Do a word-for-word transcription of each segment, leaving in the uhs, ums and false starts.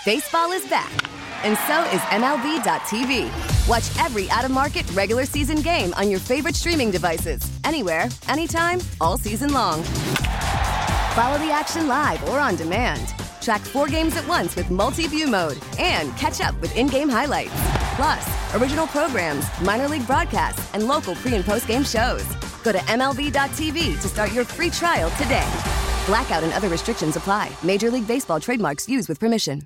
Baseball is back, and so is M L B dot T V. Watch every out-of-market regular season game on your favorite streaming devices, anywhere, anytime, all season long. Follow the action live or on demand. Track four games at once with multi-view mode and catch up with in-game highlights. Plus, original programs, minor league broadcasts, and local pre- and post-game shows. Go to M L B dot T V to start your free trial today. Blackout and other restrictions apply. Major League Baseball trademarks used with permission.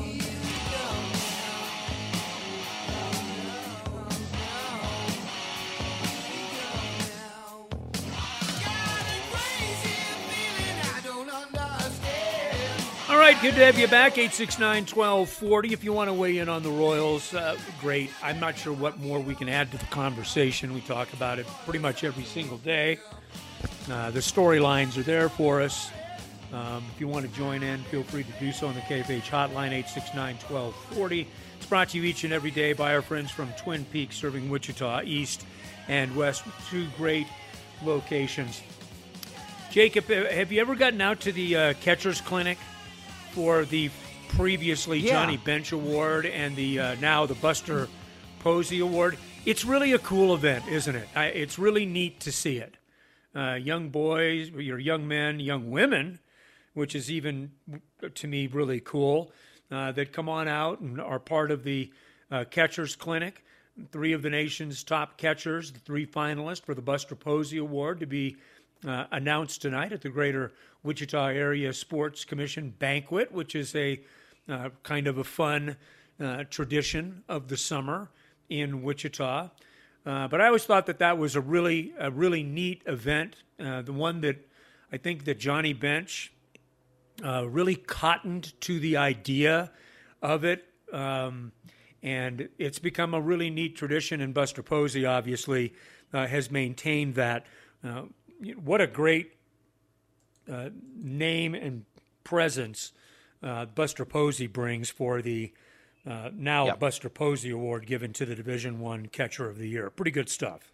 All right, good to have you back. eight six nine, one two four zero. If you want to weigh in on the Royals, uh, great. I'm not sure what more we can add to the conversation. We talk about it pretty much every single day. Uh, the storylines are there for us. Um, if you want to join in, feel free to do so on the K F H hotline, eight six nine, one two four zero. It's brought to you each and every day by our friends from Twin Peaks, serving Wichita East and West with two great locations. Jacob, have you ever gotten out to the uh, Catcher's Clinic for the previously yeah. Johnny Bench Award and the uh, now the Buster Posey Award? It's really a cool event, isn't it? I, it's really neat to see it. Uh, young boys, your young men, young women, which is even, to me, really cool, uh, that come on out and are part of the uh, Catcher's Clinic. Three of the nation's top catchers, the three finalists for the Buster Posey Award to be uh, announced tonight at the Greater Wichita Area Sports Commission banquet, which is a uh, kind of a fun uh, tradition of the summer in Wichita. Uh, but I always thought that that was a really, a really neat event. Uh, the one that I think that Johnny Bench uh, really cottoned to the idea of it, um, and it's become a really neat tradition. And Buster Posey, obviously, uh, has maintained that. Uh, what a great uh, name and presence uh, Buster Posey brings for the Uh, now yep. Buster Posey Award given to the Division One Catcher of the Year. Pretty good stuff.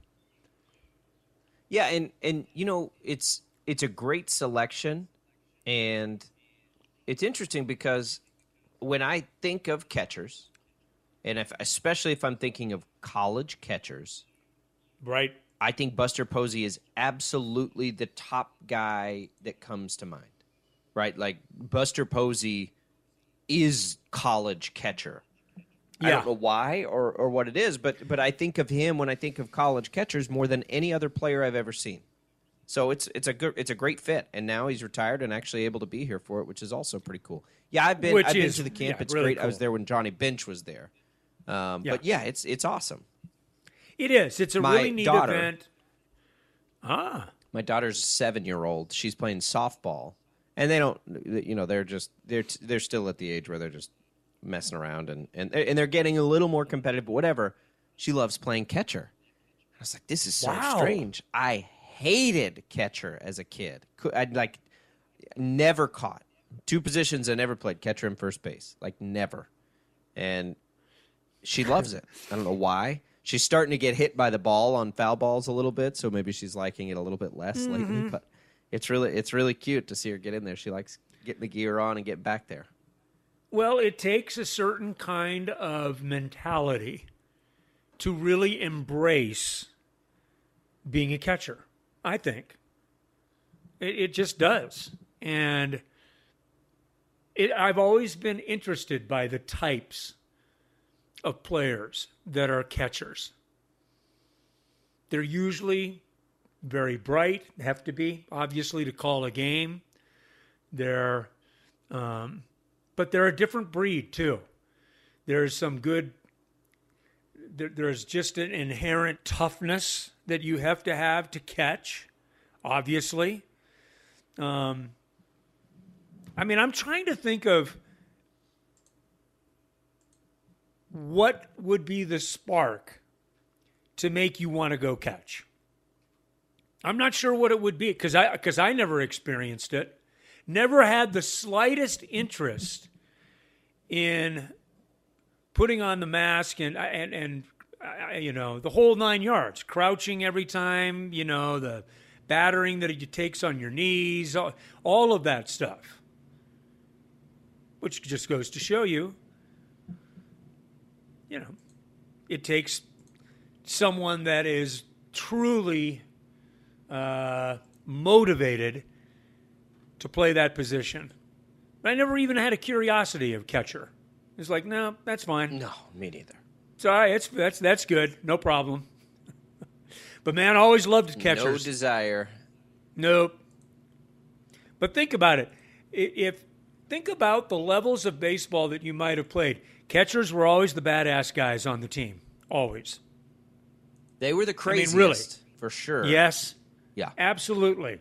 Yeah, and, and you know, it's it's a great selection, and it's interesting because when I think of catchers, and if, especially if I'm thinking of college catchers, right, I think Buster Posey is absolutely the top guy that comes to mind, right? Like, Buster Posey is college catcher. Yeah. I don't know why or, or what it is, but but I think of him when I think of college catchers more than any other player I've ever seen. So it's it's a good it's a great fit, and now he's retired and actually able to be here for it, which is also pretty cool. Yeah, I've been Which I've is, been to the camp. yeah, it's really great. cool. I was there when Johnny Bench was there. Um, Yeah. But yeah, it's it's awesome. It is. It's a My really neat daughter- event. Ah, My daughter's a seven-year-old. She's playing softball, and they don't, you know, they're just they're they're still at the age where they're just messing around, and and and they're getting a little more competitive. But whatever, she loves playing catcher. I was like, this is so Wow. strange. I hated catcher as a kid. I'd like never caught two positions. I never played catcher and first base, like never, and she loves it. I don't know why. She's starting to get hit by the ball on foul balls a little bit, so maybe she's liking it a little bit less Mm-hmm. lately. But it's really it's really cute to see her get in there. She likes getting the gear on and getting back there. well, it takes a certain kind of mentality to really embrace being a catcher, I think. It, it just does. And it, I've always been interested by the types of players that are catchers. They're usually very bright, have to be, obviously, to call a game. They're, um, but they're a different breed, too. There's some good, there, there's just an inherent toughness that you have to have to catch, obviously. Um, I mean, I'm trying to think of what would be the spark to make you want to go catch. I'm not sure what it would be because I because I never experienced it. Never had the slightest interest in putting on the mask and and and uh, you know, the whole nine yards, crouching every time, you know, the battering that it takes on your knees, all, all of that stuff. which just goes to show you, you know, it takes someone that is truly uh, motivated to play that position. But I never even had a curiosity of catcher. It's like, no, that's fine. No, me neither. It's all right. It's, that's, that's good. No problem. But, man, I always loved catchers. No desire. Nope. But think about it. If think about the levels of baseball that you might have played. Catchers were always the badass guys on the team. Always. They were the craziest, I mean, really. For sure. Yes. Yeah. Absolutely.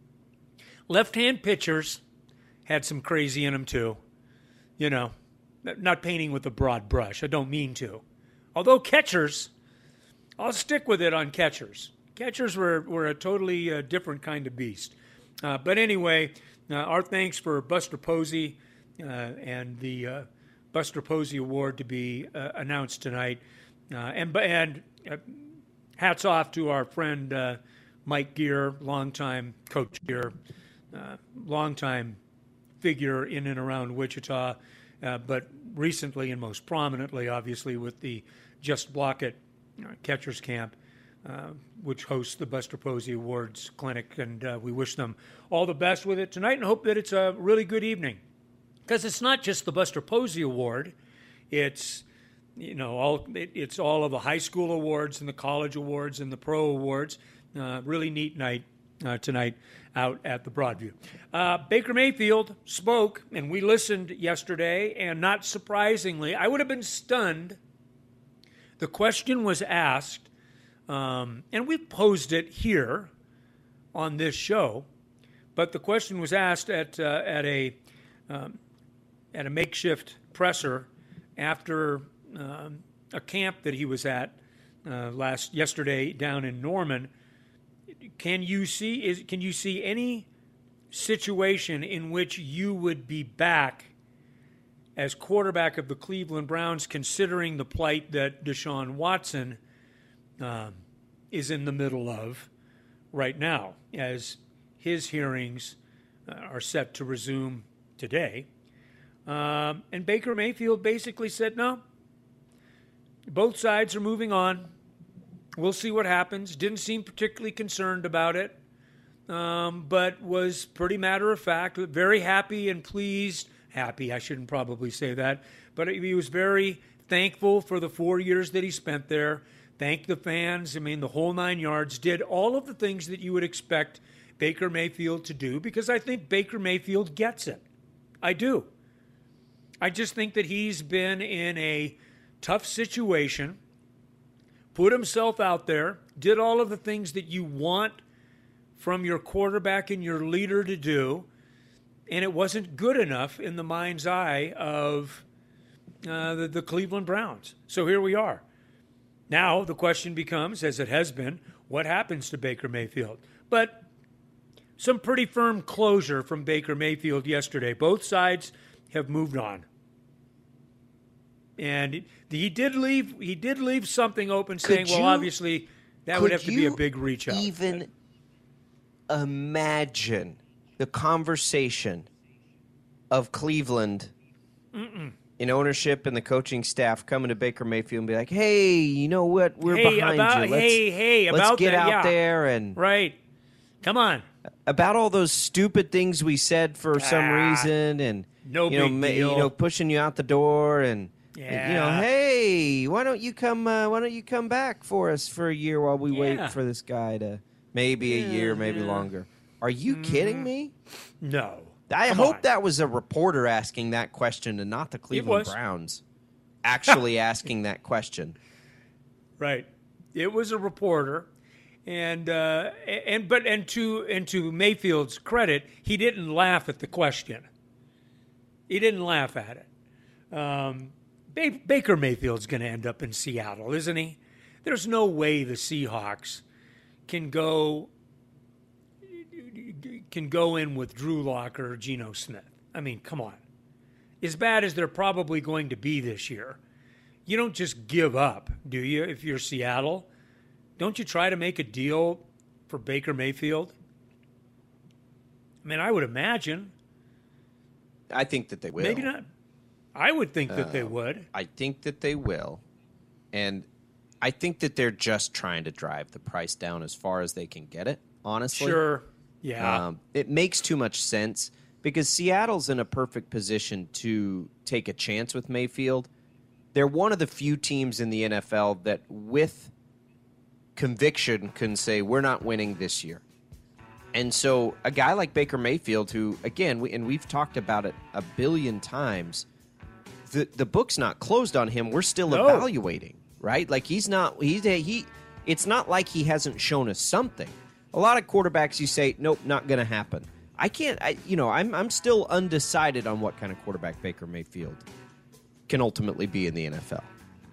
Left-hand pitchers had some crazy in them, too. You know, not painting with a broad brush. I don't mean to. Although catchers, I'll stick with it on catchers. Catchers were, were a totally uh, different kind of beast. Uh, but anyway, uh, our thanks for Buster Posey uh, and the uh, Buster Posey Award to be uh, announced tonight. Uh, and and uh, hats off to our friend uh, Mike Gear, longtime Coach Gear, uh, longtime figure in and around Wichita, uh, but recently and most prominently, obviously, with the Just Block It uh, Catchers Camp. Uh, which hosts the Buster Posey Awards Clinic, and uh, we wish them all the best with it tonight and hope that it's a really good evening. Because it's not just the Buster Posey Award, it's, you know, all it, it's all of the high school awards and the college awards and the pro awards. Uh, really neat night uh, tonight out at the Broadview. Uh, Baker Mayfield spoke, and we listened yesterday, and not surprisingly, I would have been stunned. The question was asked, Um, and we've posed it here on this show, but the question was asked at uh, at a um, at a makeshift presser after um, a camp that he was at uh, last yesterday down in Norman. Can you see is can you see any situation in which you would be back as quarterback of the Cleveland Browns, considering the plight that Deshaun Watson Um, is in the middle of right now, as his hearings uh, are set to resume today. Um, and Baker Mayfield basically said, no, both sides are moving on. We'll see what happens. Didn't seem particularly concerned about it, um, but was pretty matter of fact, very happy and pleased. Happy, I shouldn't probably say that, but he was very thankful for the four years that he spent there. Thanked the fans, I mean, the whole nine yards, did all of the things that you would expect Baker Mayfield to do, because I think Baker Mayfield gets it. I do. I just think that he's been in a tough situation, put himself out there, did all of the things that you want from your quarterback and your leader to do, and it wasn't good enough in the mind's eye of uh, the, the Cleveland Browns. So here we are. Now the question becomes, as it has been, what happens to Baker Mayfield? But some pretty firm closure from Baker Mayfield yesterday. Both sides have moved on. And he did leave he did leave something open, saying, Could well, you- obviously, that would Could have to be a you big reach out. Even imagine the conversation of Cleveland Mm-mm. in ownership and the coaching staff coming to Baker Mayfield and be like, "Hey, you know what? We're Hey, behind about- you. Let's, hey, hey, let's about get that, out yeah. there and Right. Come on. about all those stupid things we said for some Ah, reason, and no you know, big ma- deal. you know, pushing you out the door, and and, you know, Yeah. hey, why don't you come? Uh, why don't you come back for us for a year while we Yeah. wait for this guy to maybe a year, maybe yeah. longer? Are you kidding me? No. I Come hope on. that was a reporter asking that question and not the Cleveland was. Browns actually asking that question. Right. It was a reporter, and uh, and but and to and to Mayfield's credit, he didn't laugh at the question. He didn't laugh at it. Um, ba- Baker Mayfield's going to end up in Seattle, isn't he? There's no way the Seahawks can go can go in with Drew Lock or Geno Smith. I mean, come on. As bad as they're probably going to be this year, you don't just give up, do you, if you're Seattle? Don't you try to make a deal for Baker Mayfield? I mean, I would imagine. I think that they will. Maybe not. I would think that uh, they would. I think that they will. And I think that they're just trying to drive the price down as far as they can get it, honestly. Sure. Yeah. Um, it makes too much sense because Seattle's in a perfect position to take a chance with Mayfield. They're one of the few teams in the N F L that with conviction can say, we're not winning this year. And so a guy like Baker Mayfield, who, again, we, and we've talked about it a billion times, the, the book's not closed on him. We're still no. evaluating, right? Like he's not, he's, he, it's not like he hasn't shown us something. A lot of quarterbacks, you say, nope, not going to happen. I can't, I, you know, I'm I'm still undecided on what kind of quarterback Baker Mayfield can ultimately be in the N F L.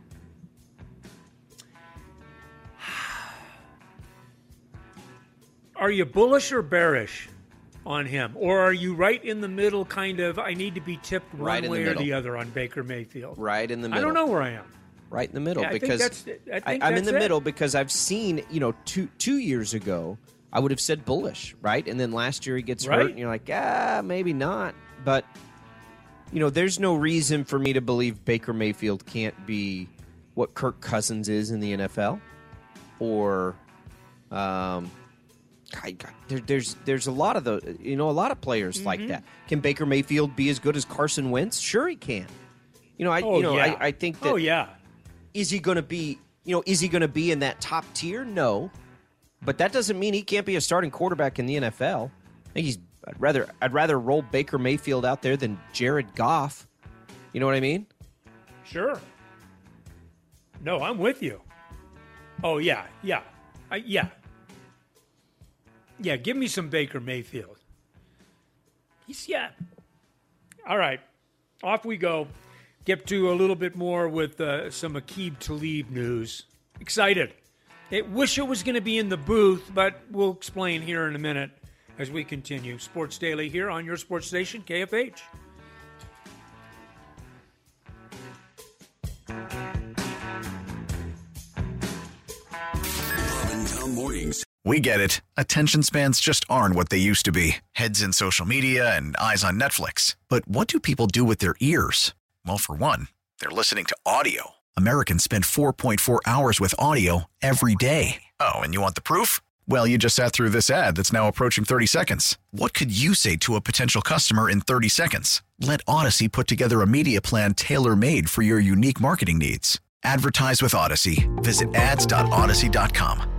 Are you bullish or bearish on him? Or are you right in the middle, kind of, I need to be tipped one right way the or the other on Baker Mayfield? Right in the middle. I don't know where I am. Right in the middle. Yeah, because I think that's, I think I, I'm that's in the it. middle because I've seen, you know, two two years ago, I would have said bullish, right? And then last year he gets right. hurt and you're like, ah, maybe not. But, you know, there's no reason for me to believe Baker Mayfield can't be what Kirk Cousins is in the N F L. Or, um, I, there, there's there's a lot of the, you know, a lot of players mm-hmm. like that. Can Baker Mayfield be as good as Carson Wentz? Sure he can. You know, I oh, you know, yeah. I, I think that. Oh yeah. Is he going to be, you know, is he going to be in that top tier? No. But that doesn't mean he can't be a starting quarterback in the N F L. I think he's I'd rather I'd rather roll Baker Mayfield out there than Jared Goff. You know what I mean? Sure. No, I'm with you. Oh yeah, yeah. I, yeah. Yeah, give me some Baker Mayfield. He's yeah. All right. Off we go. Get to a little bit more with uh, some Aqib Talib news. Excited. I wish it was going to be in the booth, but we'll explain here in a minute as we continue. Sports Daily here on your sports station, K F H. Mornings. We get it. Attention spans just aren't what they used to be. Heads in social media and eyes on Netflix. But what do people do with their ears? Well, for one, they're listening to audio. Americans spend four point four hours with audio every day. Oh, and you want the proof? Well, you just sat through this ad that's now approaching thirty seconds. What could you say to a potential customer in thirty seconds? Let Odyssey put together a media plan tailor-made for your unique marketing needs. Advertise with Odyssey. Visit ads dot odyssey dot com.